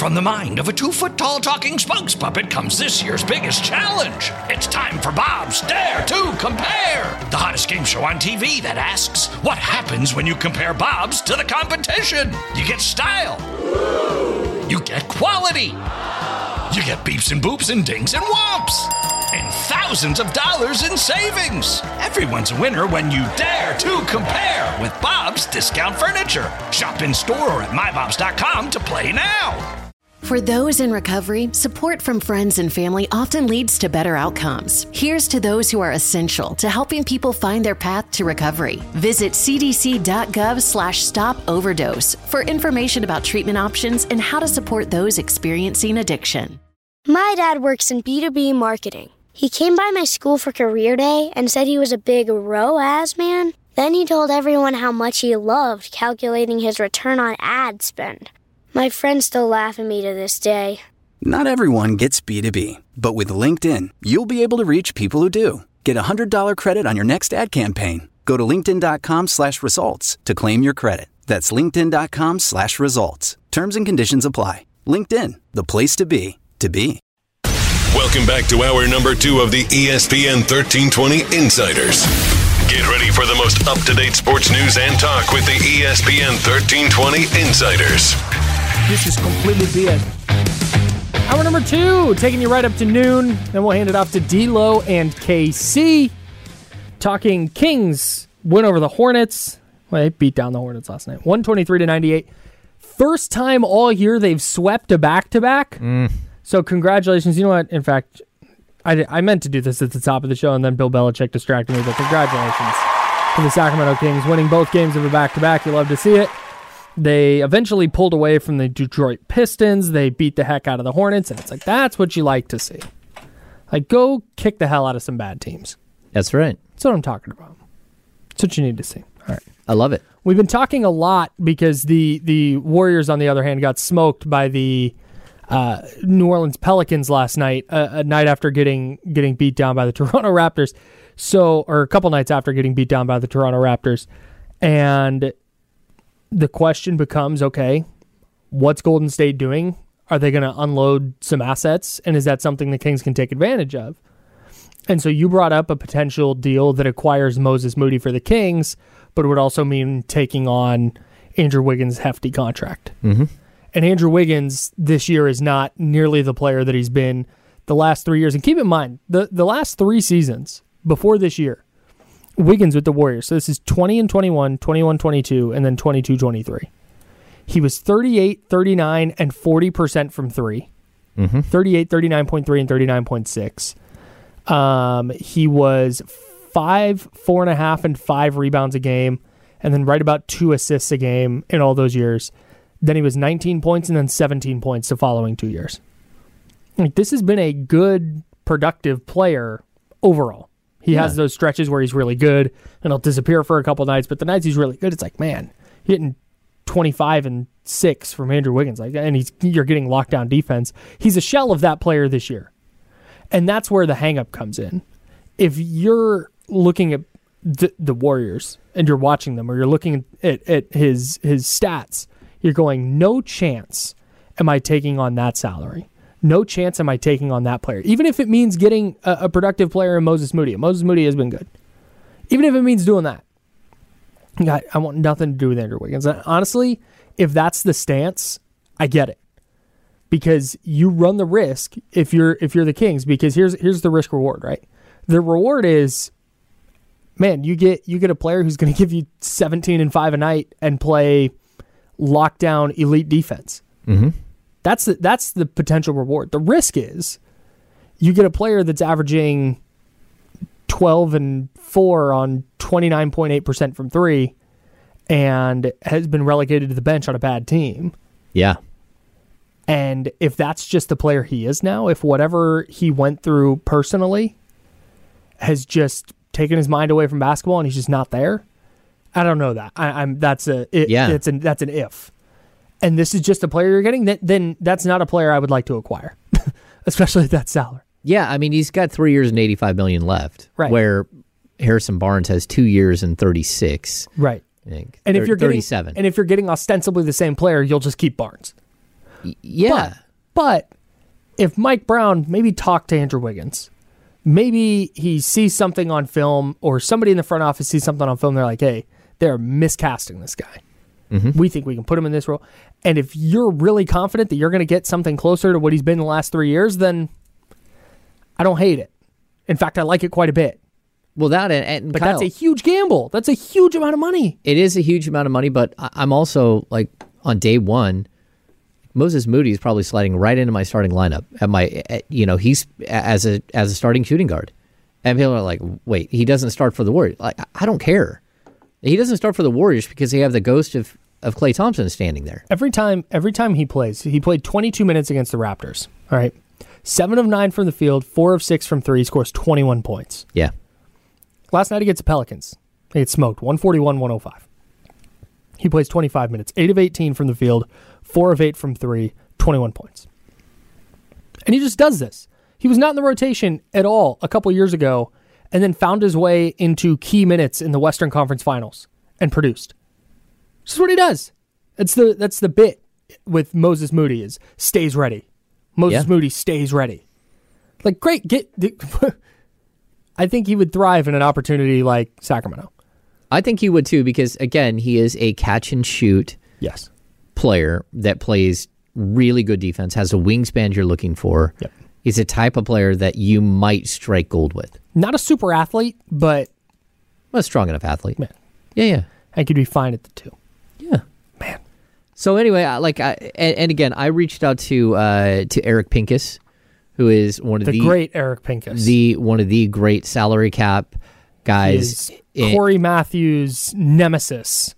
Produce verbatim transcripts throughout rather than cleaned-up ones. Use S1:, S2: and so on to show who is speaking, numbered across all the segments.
S1: from the mind of a two-foot-tall talking spokes puppet comes this year's biggest challenge. It's time for Bob's Dare to Compare, the hottest game show on T V that asks, what happens when you compare Bobs to the competition? You get style. You get quality. You get beeps and boops and dings and whomps. And thousands of dollars in savings. Everyone's a winner when you dare to compare with Bob's Discount Furniture. Shop in store or at my bobs dot com to play now.
S2: For those in recovery, support from friends and family often leads to better outcomes. Here's to those who are essential to helping people find their path to recovery. Visit cdc.gov slash stop overdose for information about treatment options and how to support those experiencing addiction.
S3: My dad works in B two B marketing. He came by my school for career day and said he was a big R O A S man. Then he told everyone how much he loved calculating his return on ad spend. My friends still laugh at me to this day.
S4: Not everyone gets B two B, but with LinkedIn, you'll be able to reach people who do. Get a one hundred dollars credit on your next ad campaign. Go to linkedin.com slash results to claim your credit. That's linkedin.com slash results. Terms and conditions apply. LinkedIn, the place to be, to be.
S5: Welcome back to hour number two of the E S P N thirteen twenty Insiders. Get ready for the most up-to-date sports news and talk with the E S P N thirteen twenty Insiders.
S6: This is completely B S. Hour number two, taking you right up to noon. Then we'll hand it off to D-Lo and K C. Talking Kings win over the Hornets. Well, they beat down the Hornets last night. one twenty-three to ninety-eight. First time all year they've swept a back-to-back.
S7: Mm.
S6: So congratulations. You know what? In fact, I, I meant to do this at the top of the show, and then Bill Belichick distracted me, but congratulations to the Sacramento Kings winning both games of a back-to-back. You love to see it. They eventually pulled away from the Detroit Pistons. They beat the heck out of the Hornets, and it's like, that's what you like to see. Like, go kick the hell out of some bad teams.
S7: That's right.
S6: That's what I'm talking about. That's what you need to see. All right.
S7: I love it.
S6: We've been talking a lot because the, the Warriors, on the other hand, got smoked by the uh, New Orleans Pelicans last night, a, a night after getting getting beat down by the Toronto Raptors. So, or a couple nights after getting beat down by the Toronto Raptors. And the question becomes, okay, what's Golden State doing? Are they going to unload some assets? And is that something the Kings can take advantage of? And so you brought up a potential deal that acquires Moses Moody for the Kings, but it would also mean taking on Andrew Wiggins' hefty contract.
S7: Mm-hmm.
S6: And Andrew Wiggins this year is not nearly the player that he's been the last three years. And keep in mind, the, the last three seasons before this year, Wiggins with the Warriors. So this is twenty and twenty-one, twenty-one twenty-two, and then twenty-two twenty-three. He was thirty-eight, thirty-nine, and forty percent from three.
S7: Mm-hmm.
S6: thirty-eight, thirty-nine point three, and thirty-nine point six. Um, he was five, four and a half, and five rebounds a game, and then right about two assists a game in all those years. Then he was nineteen points and then seventeen points the following two years. Like, this has been a good, productive player overall. He yeah. has those stretches where he's really good, and he'll disappear for a couple nights, but the nights he's really good, it's like, man, hitting twenty-five and six from Andrew Wiggins, like, and he's you're getting lockdown defense. He's a shell of that player this year. And that's where the hang-up comes in. If you're looking at the, the Warriors and you're watching them, or you're looking at, at his his stats, you're going, no chance am I taking on that salary. No chance am I taking on that player. Even if it means getting a, a productive player in Moses Moody. Moses Moody has been good. Even if it means doing that. I, I want nothing to do with Andrew Wiggins. And honestly, if that's the stance, I get it. Because you run the risk if you're if you're the Kings, because here's here's the risk reward, right? The reward is, man, you get you get a player who's going to give you seventeen and five a night and play lockdown elite defense.
S7: Mm-hmm.
S6: That's the, that's the potential reward. The risk is you get a player that's averaging twelve and four on twenty-nine point eight percent from three and has been relegated to the bench on a bad team.
S7: Yeah.
S6: And if that's just the player he is now, if whatever he went through personally has just taken his mind away from basketball and he's just not there, I don't know that. I, I'm that's a it,
S7: yeah.
S6: It's an that's an if. And this is just a player you're getting, then, then that's not a player I would like to acquire, especially at that salary.
S7: Yeah, I mean, he's got three years and eighty-five million dollars left,
S6: right?
S7: Where Harrison Barnes has two years and thirty-six,
S6: right?
S7: I think,
S6: and if you're
S7: thirty-seven,
S6: getting, and if you're getting ostensibly the same player, you'll just keep Barnes.
S7: Yeah.
S6: But, but if Mike Brown maybe talked to Andrew Wiggins, maybe he sees something on film or somebody in the front office sees something on film, they're like, hey, they're miscasting this guy. Mm-hmm. We think we can put him in this role. And if you're really confident that you're going to get something closer to what he's been the last three years, then I don't hate it. In fact, I like it quite a bit.
S7: Well, that and, and
S6: But
S7: Kyle,
S6: that's a huge gamble. That's a huge amount of money.
S7: It is a huge amount of money, but I- I'm also, like, on day one, Moses Moody is probably sliding right into my starting lineup. At my, at, you know, he's as a as a starting shooting guard. And people are like, wait, he doesn't start for the Warriors. Like, I don't care. He doesn't start for the Warriors because they have the ghost of, of Klay Thompson standing there.
S6: Every time every time he plays, he played twenty-two minutes against the Raptors. All right. Seven of nine from the field, four of six from three, scores twenty-one points.
S7: Yeah.
S6: Last night against the Pelicans, they get smoked, one forty-one one oh five. He plays twenty-five minutes, eight of eighteen from the field, four of eight from three, twenty-one points. And he just does this. He was not in the rotation at all a couple years ago and then found his way into key minutes in the Western Conference Finals and produced. This is what he does. That's the that's the bit with Moses Moody is stays ready. Moses
S7: Yeah.
S6: Moody stays ready. Like, great. Get. I think he would thrive in an opportunity like Sacramento.
S7: I think he would too because, again, he is a catch and shoot
S6: Yes.
S7: player that plays really good defense, has a wingspan you're looking for.
S6: Yep.
S7: He's a type of player that you might strike gold with.
S6: Not a super athlete, but
S7: A strong enough athlete.
S6: man,
S7: Yeah, yeah.
S6: I could be fine at the two.
S7: Yeah.
S6: Man.
S7: So anyway, I- like, I, and, and again, I reached out to uh, to Eric Pincus, who is one of
S6: The,
S7: the,
S6: great Eric Pincus.
S7: the one of the great salary cap guys.
S6: is
S7: in-
S6: Corey Matthews' nemesis.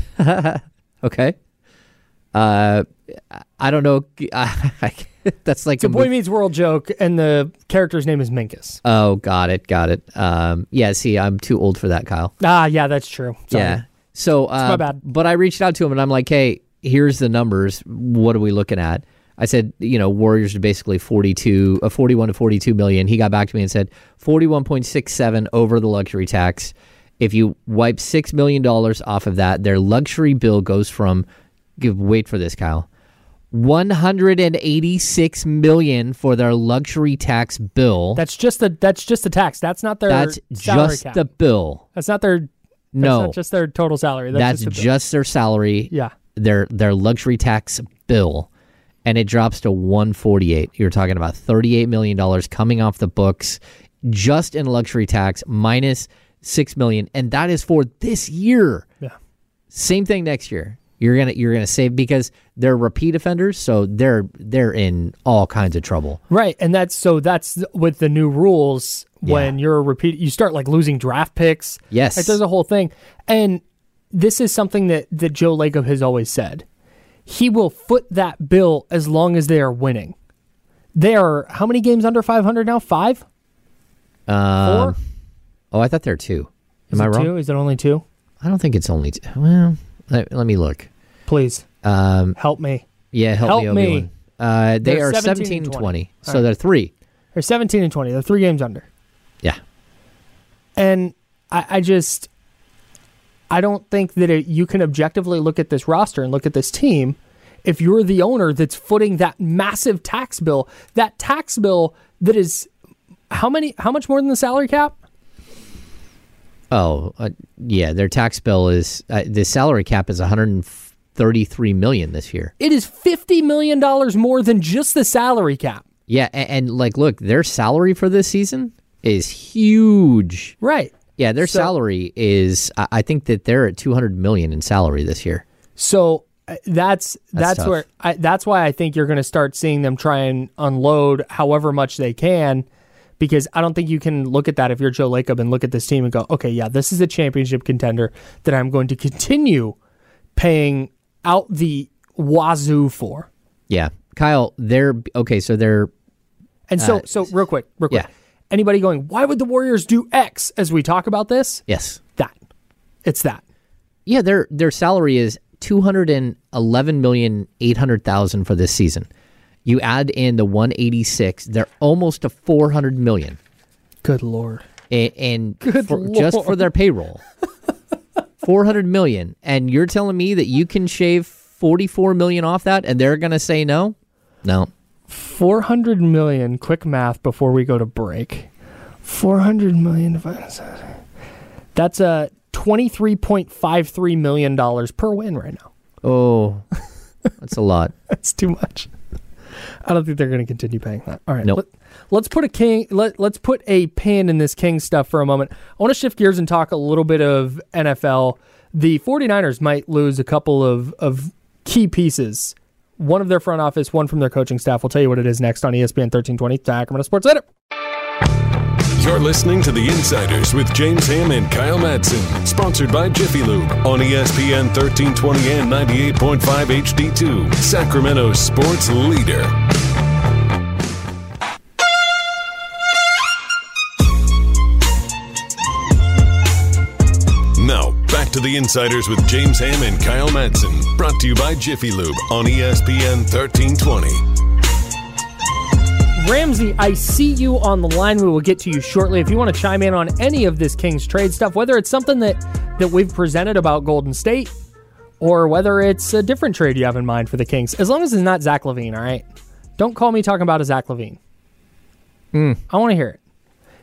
S7: okay. Uh, I don't know. That's like
S6: It's a
S7: a
S6: Boy
S7: mo-
S6: Meets World joke, and the character's name is Minkus.
S7: Oh, got it, got it. Um, yeah. See, I'm too old for that, Kyle.
S6: Ah, yeah, that's true. Sorry.
S7: Yeah. So, uh,
S6: my bad.
S7: But I reached out to him and I'm like, hey, here's the numbers. What are we looking at? I said, you know, Warriors are basically forty-two, uh, forty-one to forty-two million. He got back to me and said forty-one point six seven over the luxury tax. If you wipe six million dollars off of that, their luxury bill goes from, give, wait for this, Kyle, one hundred eighty-six million dollars for their luxury tax bill.
S6: That's just the that's just the tax. That's not their
S7: That's
S6: salary
S7: just
S6: cap.
S7: the bill.
S6: That's not their. That's
S7: No.
S6: not just their total salary. That's,
S7: That's
S6: just, the bill.
S7: just their salary.
S6: Yeah.
S7: Their their luxury tax bill, and it drops to one forty-eight. You're talking about thirty-eight million dollars coming off the books just in luxury tax minus six million dollars, and that is for this year.
S6: Yeah.
S7: Same thing next year. You're gonna you're gonna save because they're repeat offenders, so they're they're in all kinds of trouble.
S6: Right, and that's so that's with the new rules. When
S7: Yeah.
S6: you're a repeat, you start like losing draft picks.
S7: Yes.
S6: Like, there's a whole thing, and this is something that that Joe Lacob has always said. He will foot that bill as long as they are winning. They are how many games under five hundred now? Five?
S7: Um,
S6: Four?
S7: Oh, I thought there are two. Am
S6: Is
S7: I
S6: it
S7: wrong?
S6: two? Is it only two?
S7: I don't think it's only two. Well, let, let me look.
S6: Please
S7: Um,
S6: help me.
S7: yeah, help,
S6: Help
S7: me,
S6: me.
S7: Obi-Wan. Uh, they
S6: They're
S7: are
S6: seventeen
S7: seventeen
S6: and
S7: and
S6: twenty.
S7: twenty,
S6: All
S7: so
S6: right.
S7: they're three.
S6: They're seventeen and twenty. They're three games under.
S7: Yeah.
S6: And I, I just, I don't think that it, you can objectively look at this roster and look at this team if you're the owner that's footing that massive tax bill. That tax bill that is how many? How much more than the salary cap?
S7: Oh, uh, yeah. Their tax bill is uh, the salary cap is one hundred thirty-three million this year.
S6: It is fifty million dollars more than just the salary cap.
S7: Yeah, and, and like, look, their salary for this season is huge.
S6: Right.
S7: Yeah, their
S6: So-
S7: salary is. I I think that they're at two hundred million in salary this year.
S6: So uh, that's that's,
S7: tough.
S6: where I, that's why I think you're going to start seeing them try and unload however much they can, because I don't think you can look at that if you're Joe Lacob and look at this team and go, okay, yeah, this is a championship contender that I'm going to continue paying out the wazoo for.
S7: Yeah, Kyle, they're okay. So they're
S6: And so,
S7: Uh,
S6: so real quick, real quick.
S7: yeah.
S6: Anybody going, why would the Warriors do X as we talk about this?
S7: yes,
S6: That. It's that.
S7: yeah. Their their salary is two hundred and eleven million eight hundred thousand for this season. You add in the one eighty six, they're almost to four hundred million.
S6: Good Lord.
S7: and, and
S6: Good
S7: for, just for
S6: Lord.
S7: their payroll, four hundred million. And you're telling me that you can shave forty-four million off that, and they're going to say no? No.
S6: four hundred million, quick math before we go to break. four hundred million divided. That's a twenty-three point five three million dollars per win right now.
S7: Oh, that's a lot.
S6: That's too much. I don't think they're going to continue paying that. All right.
S7: Nope.
S6: Let, let's put a king. Let, let's put a pin in this King stuff for a moment. I want to shift gears and talk a little bit of N F L. The 49ers might lose a couple of, of key pieces. One of their front office, one from their coaching staff. We'll tell you what it is next on E S P N thirteen twenty, Sacramento Sports Center.
S5: You're listening to The Insiders with James Ham and Kyle Madsen. Sponsored by Jiffy Lube on E S P N thirteen twenty and ninety-eight point five H D two. Sacramento sports leader. Now, back to The Insiders with James Ham and Kyle Madsen. Brought to you by Jiffy Lube on E S P N thirteen twenty.
S6: Ramsey, I see you on the line. We will get to you shortly. If you want to chime in on any of this Kings trade stuff, whether it's something that, that we've presented about Golden State or whether it's a different trade you have in mind for the Kings, as long as it's not Zach LaVine, all right? Don't call me talking about a Zach LaVine.
S7: Mm.
S6: I want to hear it.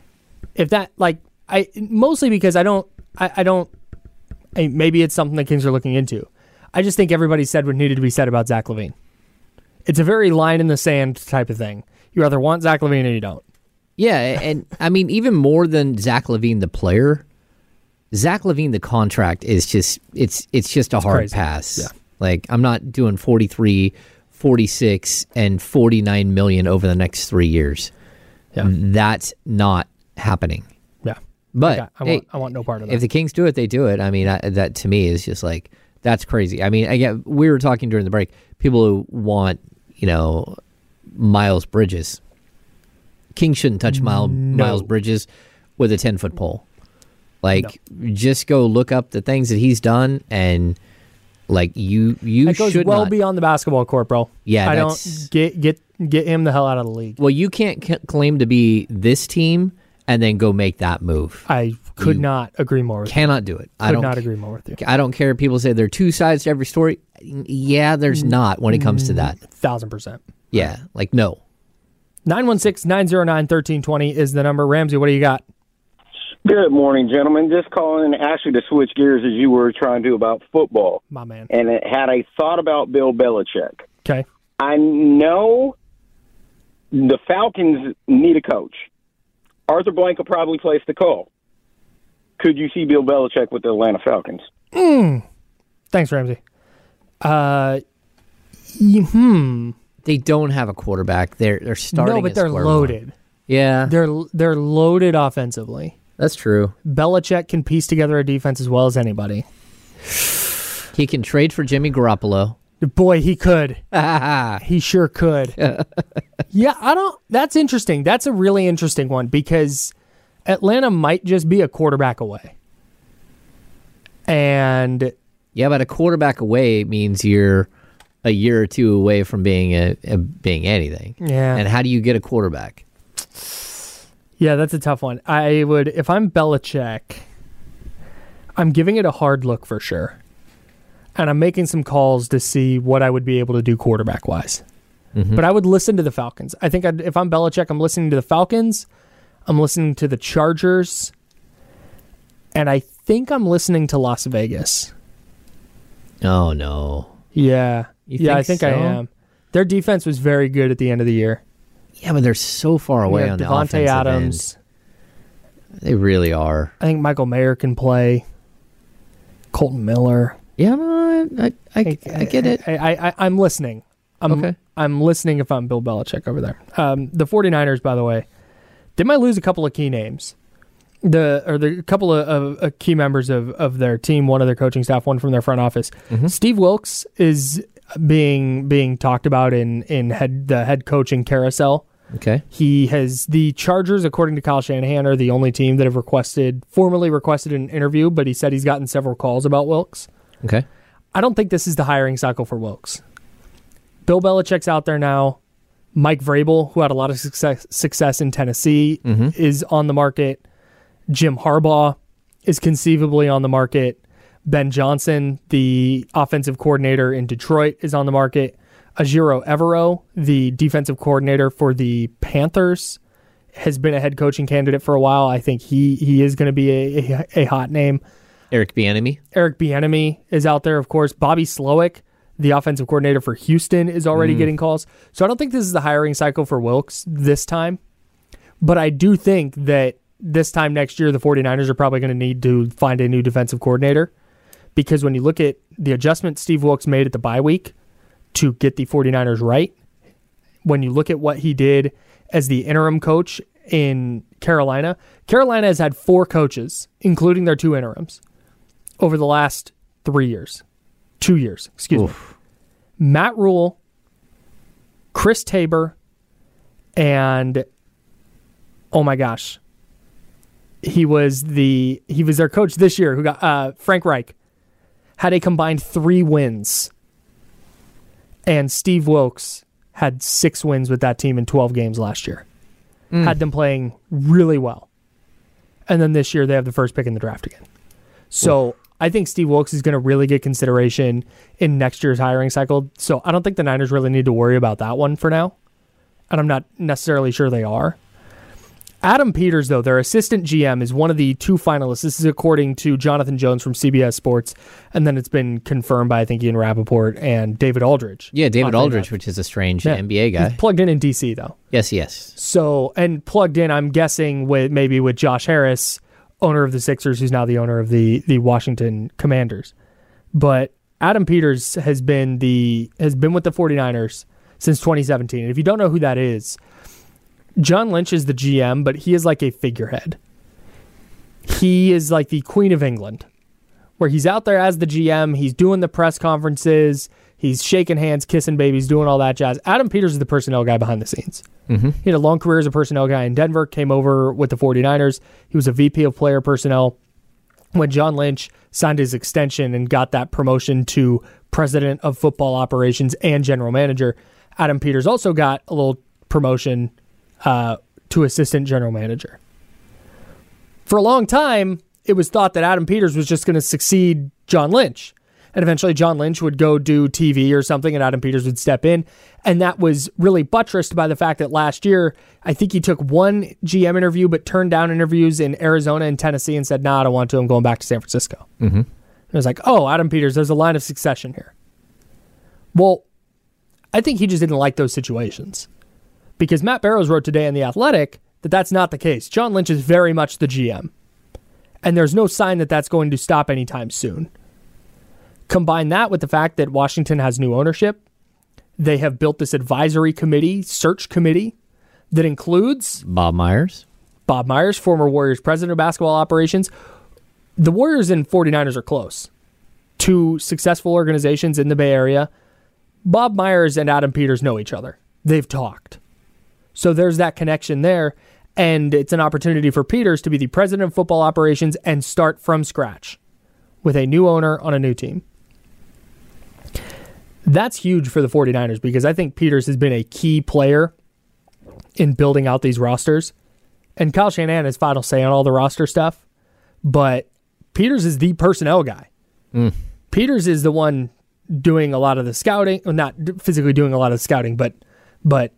S6: If that, like, I mostly because I don't, I, I don't, I, maybe it's something the Kings are looking into. I just think everybody said what needed to be said about Zach LaVine. It's a very line in the sand type of thing. You either want Zach LaVine or you don't.
S7: Yeah, and I mean, even more than Zach LaVine, the player, Zach LaVine, the contract is just, it's it's just a
S6: it's
S7: hard
S6: crazy.
S7: pass.
S6: Yeah.
S7: Like, I'm not doing forty-three, forty-six, and forty-nine million over the next three years.
S6: Yeah.
S7: That's not happening.
S6: Yeah.
S7: But
S6: I, I,
S7: hey,
S6: want, I want no part of that.
S7: if the Kings do it, they do it. I mean, I, that to me is just like, that's crazy. I mean, again, we were talking during the break, people who want, you know, Miles Bridges. Kings shouldn't touch Miles,
S6: No.
S7: Miles Bridges with a ten-foot pole. Like, no. Just go look up the things that he's done, and like you, you
S6: that goes
S7: should
S6: well
S7: not.
S6: beyond the basketball court, bro.
S7: Yeah,
S6: I
S7: that's,
S6: don't get get get him the hell out of the league.
S7: Well, you can't c- claim to be this team and then go make that move.
S6: I could
S7: You
S6: not agree more with
S7: Cannot do it.
S6: you.
S7: I
S6: Could
S7: don't.
S6: not agree more with you.
S7: I don't care. People say there are two sides to every story. Yeah, there's not when it comes to that.
S6: Thousand percent.
S7: Yeah, like no.
S6: nine one six, nine zero nine, one three two zero is the number. Ramsey, what do you got?
S8: Good morning, gentlemen. Just calling actually to switch gears as you were trying to about football.
S6: My man.
S8: And it had a thought about Bill Belichick.
S6: Okay.
S8: I know the Falcons need a coach. Arthur Blank will probably place the call. Could you see Bill Belichick with the Atlanta Falcons?
S6: Mm. Thanks, Ramsey. Uh, y- hmm.
S7: They don't have a quarterback. They're they're starting.
S6: No, but
S7: at
S6: they're
S7: square
S6: loaded.
S7: one. Yeah,
S6: They're they're loaded offensively.
S7: that's true.
S6: Belichick can piece together a defense as well as anybody.
S7: He can trade for Jimmy Garoppolo.
S6: Boy, he could. He sure could. Yeah, I don't. That's interesting. That's a really interesting one because Atlanta might just be a quarterback away. And
S7: Yeah, but a quarterback away means you're a year or two away from being a, a being anything.
S6: yeah,
S7: And how do you get a quarterback?
S6: yeah, that's a tough one. I would, if I'm Belichick, I'm giving it a hard look for sure. And I'm making some calls to see what I would be able to do quarterback wise.
S7: Mm-hmm.
S6: But I would listen to the Falcons. I think I'd, if I'm Belichick, I'm listening to the Falcons. I'm listening to the Chargers. And I think I'm listening to Las Vegas.
S7: Oh no.
S6: Yeah.
S7: You
S6: yeah,
S7: think
S6: I think
S7: so?
S6: I am. Their defense was very good at the end of the year.
S7: Yeah, but they're so far away
S6: Yeah,
S7: on the
S6: Devontae
S7: offensive
S6: Adams.
S7: end. They really are.
S6: I think Michael Mayer can play. Colton Miller.
S7: Yeah, no, I, I, I, I get it.
S6: I, I, I, I'm listening. I'm,
S7: Okay.
S6: I'm listening if I'm Bill Belichick over there. Um, the 49ers, by the way, they might lose a couple of key names. The or the couple of, of, of key members of, of their team, one of their coaching staff, one from their front office.
S7: Mm-hmm.
S6: Steve Wilkes is being being talked about in in head the head coaching carousel.
S7: Okay.
S6: He has the Chargers, according to Kyle Shanahan, are the only team that have requested formally requested an interview, but he said he's gotten several calls about Wilkes.
S7: Okay.
S6: I don't think this is the hiring cycle for Wilkes. Bill Belichick's out there now. Mike Vrabel, who had a lot of success success in Tennessee,
S7: Mm-hmm.
S6: is on the market. Jim Harbaugh is conceivably on the market. Ben Johnson, the offensive coordinator in Detroit, is on the market. Ajiro Evero, the defensive coordinator for the Panthers, has been a head coaching candidate for a while. I think he he is going to be a, a, a hot name.
S7: Eric Bieniemy.
S6: Eric Bieniemy is out there, of course. Bobby Slowick, the offensive coordinator for Houston, is already mm. getting calls. So I don't think this is the hiring cycle for Wilks this time. But I do think that this time next year, the 49ers are probably going to need to find a new defensive coordinator. Because when you look at the adjustment Steve Wilks made at the bye week to get the 49ers right, when you look at what he did as the interim coach in Carolina, Carolina has had four coaches, including their two interims, over the last three years. Two years, excuse Oof. me. Matt Rule, Chris Tabor, and oh my gosh, he was the he was their coach this year. Who got uh, Frank Reich had a combined three wins, and Steve Wilks had six wins with that team in twelve games last year. Mm. Had them playing really well, and then this year they have the first pick in the draft again. So. Oof. I think Steve Wilks is going to really get consideration in next year's hiring cycle. So I don't think the Niners really need to worry about that one for now. And I'm not necessarily sure they are. Adam Peters, though, their assistant G M, is one of the two finalists. This is according to Jonathan Jones from C B S Sports. And then it's been confirmed by, I think, Ian Rappaport and David Aldridge.
S7: Yeah, David Aldridge, which is a strange yeah. N B A guy.
S6: He's plugged in in D C, though.
S7: Yes, yes.
S6: So, and plugged in, I'm guessing, with maybe with Josh Harris, owner of the Sixers, who's now the owner of the, the Washington Commanders. But Adam Peters has been the has been with the 49ers since twenty seventeen. And if you don't know who that is, John Lynch is the G M, but he is like a figurehead. He is like the Queen of England, where he's out there as the G M, he's doing the press conferences, he's shaking hands, kissing babies, doing all that jazz. Adam Peters is the personnel guy behind the scenes. Mm-hmm. He had a long career as a personnel guy in Denver, came over with the 49ers. He was a V P of player personnel when John Lynch signed his extension and got that promotion to president of football operations and general manager. Adam Peters also got a little promotion uh, to assistant general manager. For a long time, it was thought that Adam Peters was just going to succeed John Lynch. And eventually John Lynch would go do T V or something and Adam Peters would step in. And that was really buttressed by the fact that last year, I think he took one G M interview but turned down interviews in Arizona and Tennessee and said, nah, I don't want to. I'm going back to San Francisco. Mm-hmm. It was like, oh, Adam Peters, there's a line of succession here. Well, I think he just didn't like those situations. Because Matt Barrows wrote today in The Athletic that that's not the case. John Lynch is very much the G M. And there's no sign that that's going to stop anytime soon. Combine that with the fact that Washington has new ownership. They have built this advisory committee, search committee, that includes
S7: Bob Myers.
S6: Bob Myers, former Warriors president of basketball operations. The Warriors and 49ers are close. Two successful organizations in the Bay Area. Bob Myers and Adam Peters know each other. They've talked. So there's that connection there. And it's an opportunity for Peters to be the president of football operations and start from scratch with a new owner on a new team. That's huge for the 49ers because I think Peters has been a key player in building out these rosters. And Kyle Shanahan has final say on all the roster stuff. But Peters is the personnel guy. Mm. Peters is the one doing a lot of the scouting. Well, not physically doing a lot of the scouting, but but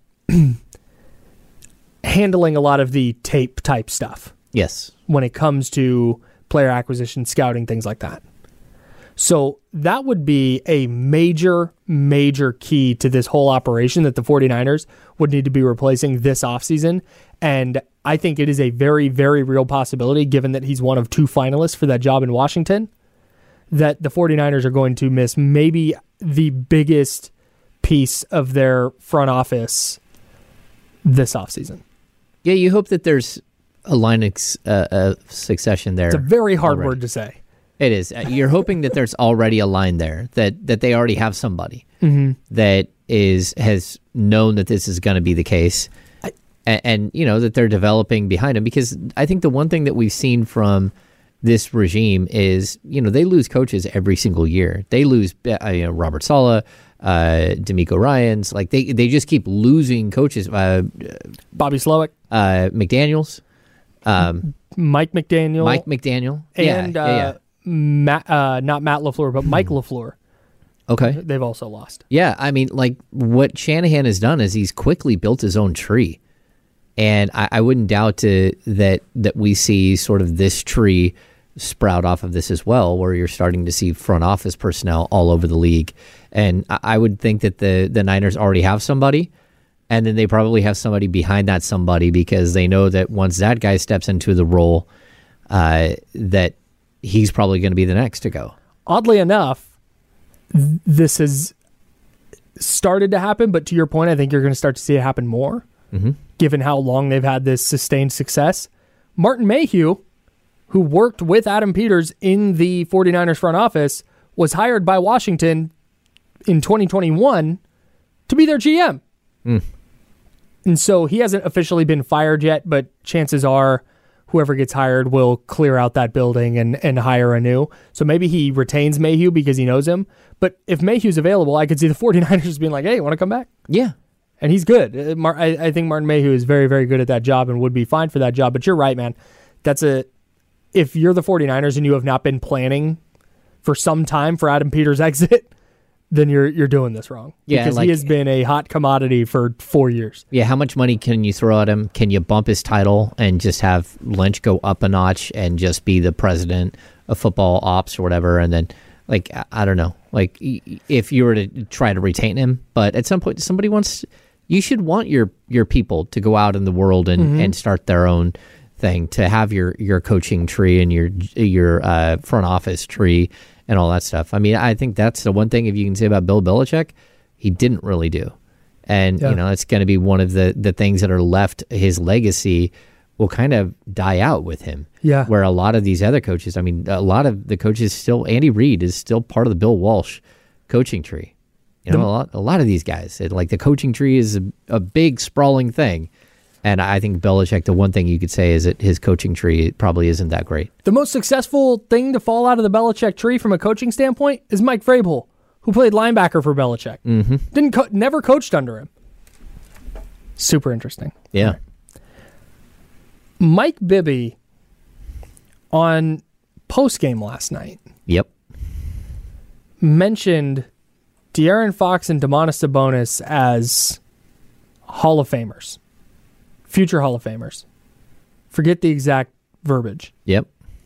S6: handling a lot of the tape type stuff.
S7: Yes.
S6: When it comes to player acquisition, scouting, things like that. So that would be a major, major key to this whole operation that the 49ers would need to be replacing this offseason. And I think it is a very, very real possibility, given that he's one of two finalists for that job in Washington, that the 49ers are going to miss maybe the biggest piece of their front office this offseason.
S7: Yeah, you hope that there's a line of uh, uh, succession there.
S6: It's a very hard
S7: already.
S6: word to say.
S7: It is. You're hoping that there's already a line there, that, that they already have somebody mm-hmm. that is has known that this is going to be the case, I, and, and you know that they're developing behind him. Because I think the one thing that we've seen from this regime is, you know, they lose coaches every single year. They lose, uh, you know, Robert Saleh, uh, D'Amico Ryans. Like they they just keep losing coaches. Uh,
S6: Bobby Slowick,
S7: uh, McDaniels, um,
S6: Mike McDaniel,
S7: Mike McDaniel,
S6: and.
S7: Yeah,
S6: uh,
S7: yeah, yeah.
S6: Matt, uh, not Matt LaFleur, but Mike LaFleur.
S7: Okay.
S6: They've also lost.
S7: Yeah, I mean, like, what Shanahan has done is he's quickly built his own tree. And I, I wouldn't doubt to, that that we see sort of this tree sprout off of this as well, where you're starting to see front office personnel all over the league. And I, I would think that the, the Niners already have somebody, and then they probably have somebody behind that somebody, because they know that once that guy steps into the role, uh, that he's probably going to be the next to go.
S6: Oddly enough, th- this has started to happen, but to your point, I think you're going to start to see it happen more, mm-hmm. given how long they've had this sustained success. Martin Mayhew, who worked with Adam Peters in the 49ers front office, was hired by Washington in twenty twenty-one to be their G M. Mm. And so he hasn't officially been fired yet, but chances are whoever gets hired will clear out that building and, and hire a new. So maybe he retains Mayhew because he knows him. But if Mayhew's available, I could see the 49ers being like, hey, want to come back?
S7: Yeah.
S6: And he's good. I, I think Martin Mayhew is very, very good at that job and would be fine for that job. But you're right, man. That's a... If you're the 49ers and you have not been planning for some time for Adam Peters' exit, then you're you're doing this wrong.
S7: Yeah,
S6: because
S7: like,
S6: he has been a hot commodity for four years.
S7: Yeah, how much money can you throw at him? Can you bump his title and just have Lynch go up a notch and just be the president of football ops or whatever? And then, like, I don't know, like if you were to try to retain him, but at some point somebody wants, you should want your your people to go out in the world and, mm-hmm. and start their own thing, to have your your coaching tree and your your uh, front office tree and all that stuff. I mean, I think that's the one thing, if you can say about Bill Belichick, he didn't really do. And, yeah. you know, it's going to be one of the, the things that are left, his legacy will kind of die out with him.
S6: Yeah.
S7: Where a lot of these other coaches, I mean, a lot of the coaches still, Andy Reid is still part of the Bill Walsh coaching tree. You know, the, a lot a lot of these guys, it, like the coaching tree is a, a big, sprawling thing. And I think Belichick, the one thing you could say is that his coaching tree probably isn't that great.
S6: The most successful thing to fall out of the Belichick tree from a coaching standpoint is Mike Vrabel, who played linebacker for Belichick.
S7: Mm-hmm.
S6: Didn't co- never coached under him. Super interesting.
S7: Yeah.
S6: Right. Mike Bibby on postgame last night.
S7: Yep.
S6: Mentioned De'Aaron Fox and Domantas Sabonis as Hall of Famers. Future Hall of Famers. Forget the exact verbiage.
S7: Yep.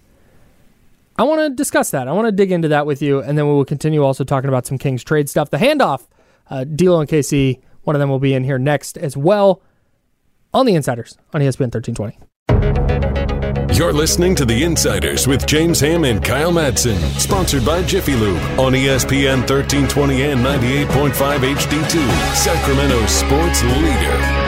S6: I want to discuss that. I want to dig into that with you, and then we will continue also talking about some Kings trade stuff. The handoff, uh, D'Lo and K C, one of them will be in here next as well on The Insiders on E S P N thirteen twenty.
S5: You're listening to The Insiders with James Ham and Kyle Madsen, sponsored by Jiffy Lube on E S P N thirteen twenty and ninety-eight point five H D two, Sacramento sports leader.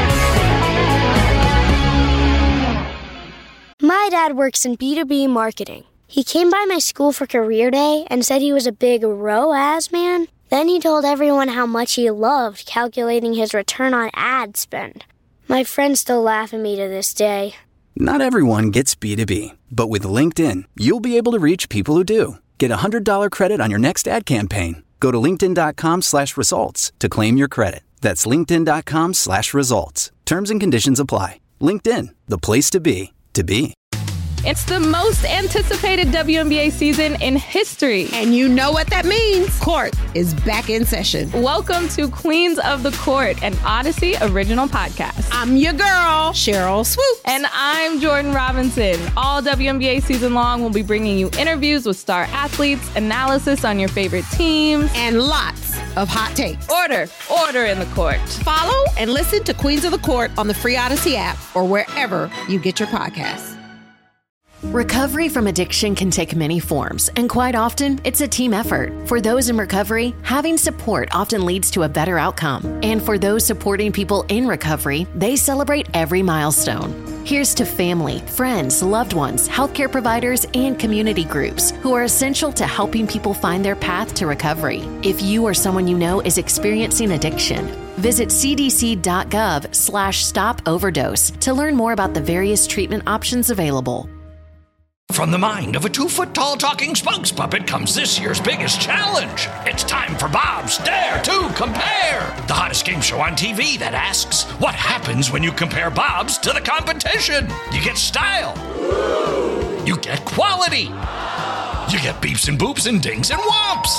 S3: My dad works in B two B marketing. He came by my school for career day and said he was a big R O A S man. Then he told everyone how much he loved calculating his return on ad spend. My friends still laugh at me to this day.
S4: Not everyone gets B two B, but with LinkedIn, you'll be able to reach people who do. Get a one hundred dollars credit on your next ad campaign. Go to linkedin.com slash results to claim your credit. That's linkedin.com slash results. Terms and conditions apply. LinkedIn, the place to be, to be.
S9: It's the most anticipated W N B A season in history.
S10: And you know what that means. Court is back in session.
S9: Welcome to Queens of the Court, an Odyssey original podcast.
S10: I'm your girl, Cheryl Swoops.
S9: And I'm Jordan Robinson. All W N B A season long, we'll be bringing you interviews with star athletes, analysis on your favorite teams,
S10: and lots of hot takes.
S9: Order, order in the court.
S10: Follow and listen to Queens of the Court on the free Odyssey app or wherever you get your podcasts.
S2: Recovery from addiction can take many forms, and quite often, it's a team effort. For those in recovery, having support often leads to a better outcome. And for those supporting people in recovery, they celebrate every milestone. Here's to family, friends, loved ones, healthcare providers, and community groups who are essential to helping people find their path to recovery. If you or someone you know is experiencing addiction, visit cdc.gov slash stop overdose to learn more about the various treatment options available.
S1: From the mind of a two-foot-tall talking spokes puppet comes this year's biggest challenge. It's time for Bob's Dare to Compare, the hottest game show on T V that asks, what happens when you compare Bob's to the competition? You get style. You get quality. You get beeps and boops and dings and whomps.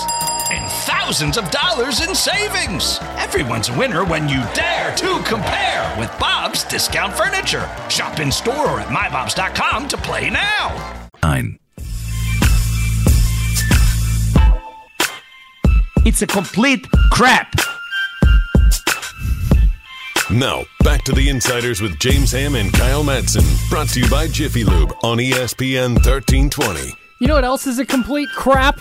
S1: and thousands of dollars in savings. Everyone's a winner when you dare to compare with Bob's Discount Furniture. Shop in store or at my bobs dot com to play now.
S11: Nine. It's a complete crap.
S5: Now, back to the Insiders with James Ham and Kyle Madsen. Brought to you by Jiffy Lube on E S P N thirteen twenty.
S6: You know what else is a complete crap?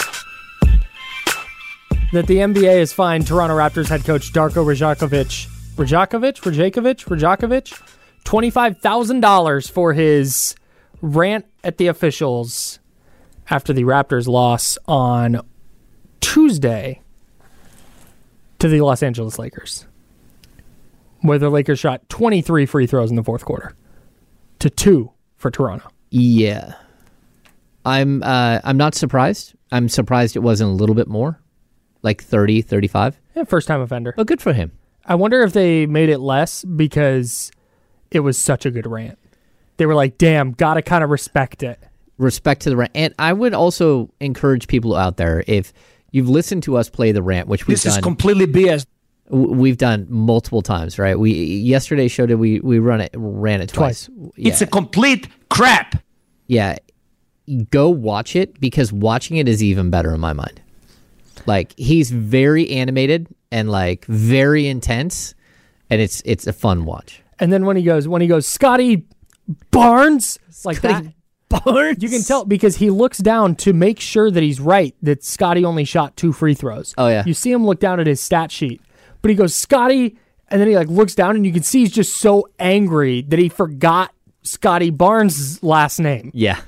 S6: That the N B A has fined Toronto Raptors head coach Darko Rajakovic. Rajakovic? Rajakovic? Rajakovic? twenty-five thousand dollars for his rant at the officials after the Raptors loss on Tuesday to the Los Angeles Lakers, where the Lakers shot twenty-three free throws in the fourth quarter to two for Toronto.
S7: Yeah. I'm uh, I'm not surprised. I'm surprised it wasn't a little bit more, like thirty, thirty-five.
S6: Yeah, first-time offender.
S7: Well, good for him.
S6: I wonder if they made it less because it was such a good rant. They were like, damn, gotta kind of respect it.
S7: Respect to the rant. And I would also encourage people out there, if you've listened to us play the rant, which we've
S11: This
S7: done.
S11: is completely B S.
S7: We've done multiple times, right? We yesterday's show, did we we run it ran it twice.
S6: Twice.
S7: Yeah.
S11: It's a complete crap.
S7: Yeah. Go watch it, because watching it is even better in my mind. Like, he's very animated and like very intense, and it's it's a fun watch.
S6: And then when he goes, when he goes, Scotty Barnes, like
S7: Scotty
S6: that,
S7: Barnes.
S6: you can tell because he looks down to make sure that he's right, that Scotty only shot two free throws.
S7: Oh, yeah.
S6: You see him look down at his stat sheet, but he goes, Scotty, and then he like looks down and you can see he's just so angry that he forgot Scotty Barnes' last name.
S7: Yeah.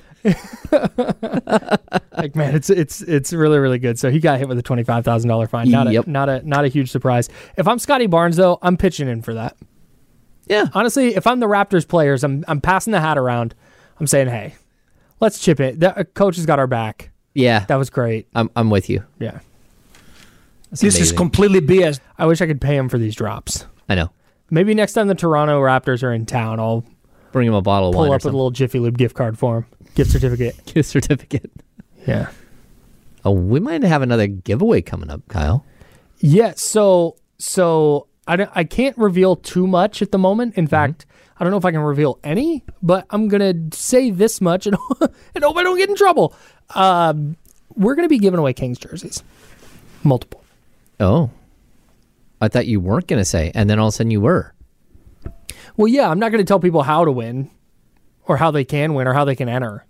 S6: Like, man, it's it's it's really, really good. So he got hit with a twenty-five thousand dollars fine. Not
S7: Yep.
S6: a not a not a huge surprise. If I'm Scotty Barnes though, I'm pitching in for that.
S7: Yeah.
S6: Honestly, if I'm the Raptors players, I'm I'm passing the hat around. I'm saying, hey, let's chip it. The uh, coach has got our back.
S7: Yeah.
S6: That was great.
S7: I'm I'm with you.
S6: Yeah.
S7: That's
S11: This is
S7: amazing.
S11: completely B S.
S6: I wish I could pay him for these drops.
S7: I know.
S6: Maybe next time the Toronto Raptors are in town, I'll
S7: Bring him a bottle of
S6: pull
S7: wine or
S6: up with a
S7: something.
S6: little Jiffy Lube gift card for him. Gift certificate.
S7: Gift certificate.
S6: Yeah.
S7: Oh, we might have another giveaway coming up, Kyle.
S6: Yeah, so so I, don't, I can't reveal too much at the moment. In fact, I don't know if I can reveal any, but I'm going to say this much and, and hope I don't get in trouble. Um, we're going to be giving away Kings jerseys. Multiple.
S7: Oh. I thought you weren't going to say, and then all of a sudden you were.
S6: Well, yeah, I'm not going to tell people how to win or how they can win or how they can enter.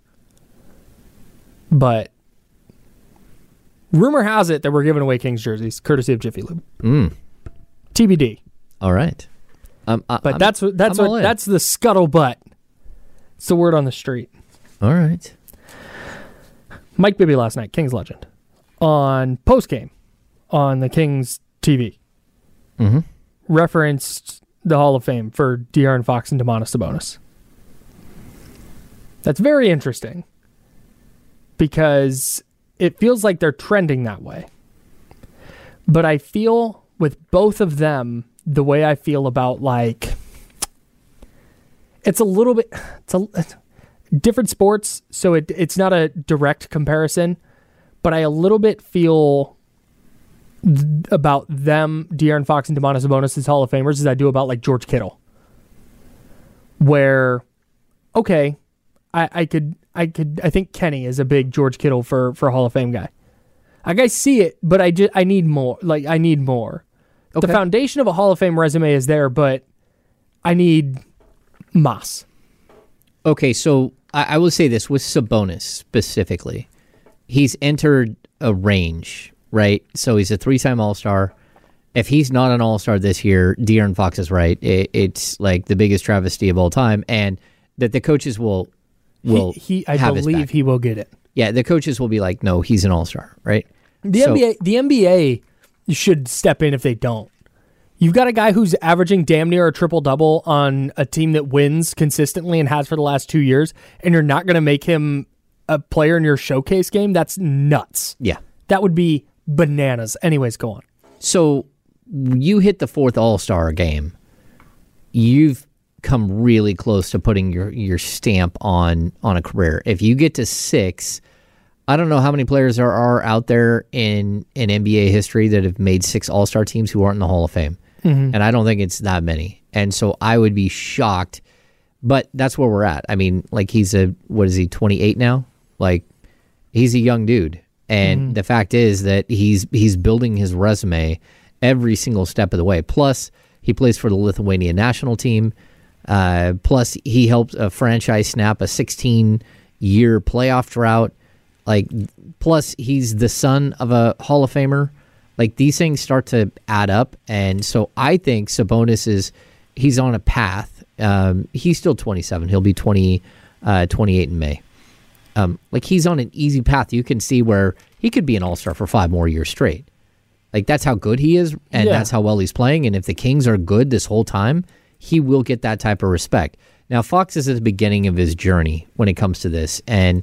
S6: But rumor has it that we're giving away Kings jerseys, courtesy of Jiffy Lube.
S7: Mm.
S6: T B D.
S7: All right. Um, I,
S6: But
S7: I'm-
S6: that's what that's
S7: I'm all
S6: what
S7: in.
S6: that's the scuttlebutt. It's the word on the street.
S7: All right.
S6: Mike Bibby last night, Kings legend, on postgame on the Kings T V,
S7: Mm-hmm.
S6: referenced the Hall of Fame for De'Aaron Fox and Domantas Sabonis. That's very interesting because it feels like they're trending that way. But I feel with both of them the way I feel about, like, it's a little bit, it's a it's different sports, so it it's not a direct comparison, but I a little bit feel th- about them, De'Aaron Fox and Domantas Sabonis as Hall of Famers, as I do about, like, George Kittle. Where, okay, I, I could, I could, I think Kenny is a big George Kittle for, for Hall of Fame guy. Like, I see it, but I just, I need more. Like, I need more.
S7: Okay.
S6: The foundation of a Hall of Fame resume is there, but I need Moss.
S7: Okay, so I, I will say this with Sabonis specifically. He's entered a range, right? So he's a three-time All-Star. If he's not an All-Star this year, De'Aaron Fox is right. It, it's like the biggest travesty of all time, and that the coaches will will
S6: he, he I
S7: have his
S6: believe
S7: back.
S6: he will get it.
S7: Yeah, the coaches will be like, no, he's an All-Star, right?
S6: The
S7: So-
S6: N B A, the N B A should step in if they don't. You've got a guy who's averaging damn near a triple double on a team that wins consistently and has for the last two years, and you're not going to make him a player in your showcase game. That's nuts.
S7: Yeah.
S6: That would be bananas. Anyways, go on.
S7: So you hit the fourth All-Star game. You've come really close to putting your, your stamp on on a career. If you get to six, I don't know how many players there are out there in, in N B A history that have made six All-Star teams who aren't in the Hall of Fame.
S6: Mm-hmm.
S7: And I don't think it's that many. And so I would be shocked, but that's where we're at. I mean, like he's a, what is he, twenty-eight now? Like he's a young dude. And
S6: Mm-hmm.
S7: the fact is that he's he's building his resume every single step of the way. Plus, he plays for the Lithuanian national team. Uh, plus, he helped a franchise snap a sixteen-year playoff drought. Like, plus he's the son of a Hall of Famer. Like, these things start to add up, and so I think Sabonis is he's on a path. Um, he's still twenty-seven. He'll be twenty, uh, twenty-eight in May. Um, like, he's on an easy path. You can see where he could be an all-star for five more years straight. Like, that's how good he is, and
S6: Yeah.
S7: that's how well he's playing. And if the Kings are good this whole time, he will get that type of respect. Now, Fox is at the beginning of his journey when it comes to this, and